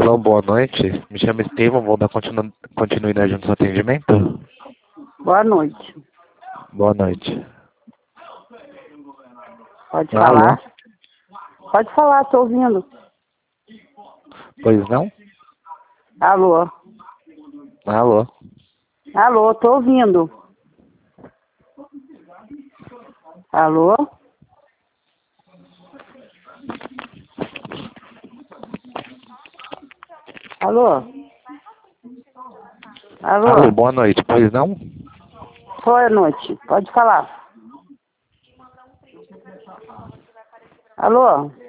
Alô, boa noite. Me chamo Estevam, vou dar continuidade no seu atendimento. Boa noite. Boa noite. Pode Alô? falar? Pode falar, tô ouvindo. Pois não? Alô? Alô? Alô, tô ouvindo. Alô? Alô? Alô, Alô? boa noite, pois não? Boa noite. Pode falar. Alô?